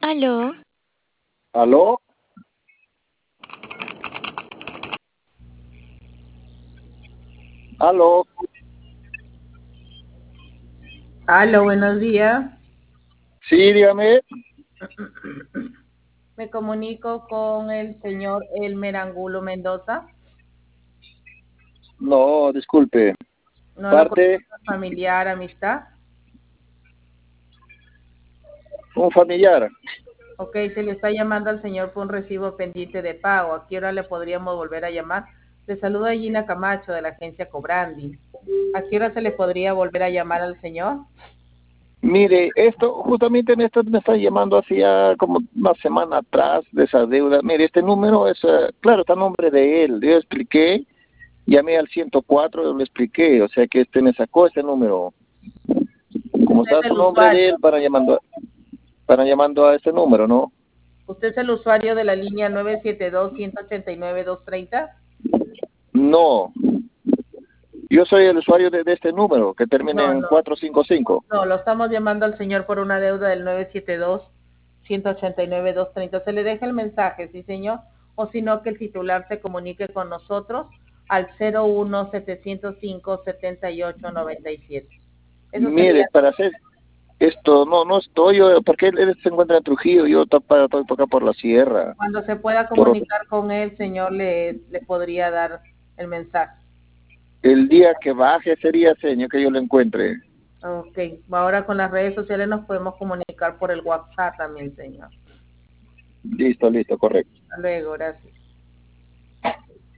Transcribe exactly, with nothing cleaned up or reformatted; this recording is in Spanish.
Aló. ¿Aló? ¿Aló? Aló, buenos días. Sí, dígame. Me comunico con el señor Elmer Angulo Mendoza. No, disculpe. ¿No lo ¿Parte? conoce, familiar, amistad? Un familiar. Ok, se le está llamando al señor por un recibo pendiente de pago. ¿A qué hora le podríamos volver a llamar? Le saluda Gina Camacho de la agencia Cobrandi. ¿A qué hora se le podría volver a llamar al señor? Mire, esto, justamente en esto me está llamando hacía como una semana atrás de esa deuda. Mire, este número es, eh, claro, está a nombre de él. Yo expliqué, llamé al ciento cuatro, yo le expliqué, o sea que este me sacó este número. Como Usted está es su el nombre de usuario. él, para llamando, para llamando a este número, ¿no? ¿Usted es el usuario de la línea nueve siete dos, uno ocho nueve, dos tres cero? No, yo soy el usuario de, de este número, que termina No, en no. cuatro cinco cinco. No, lo estamos llamando al señor por una deuda del nueve siete dos, uno ocho nueve, dos tres cero. Se le deja el mensaje, sí señor, o si no que el titular se comunique con nosotros al cero uno, setecientos cinco, setenta y ocho, noventa y siete. Eso Mire, sería para todo. hacer esto, no, no estoy yo, porque él, él se encuentra en Trujillo, yo estoy para, estoy por acá por la sierra. Cuando se pueda Por comunicar con él, señor, le, le podría dar el mensaje. el día que baje sería, señor, que yo lo encuentre. Ok, ahora con las redes sociales nos podemos comunicar por el WhatsApp también, señor. Listo, listo, correcto. Hasta luego, gracias.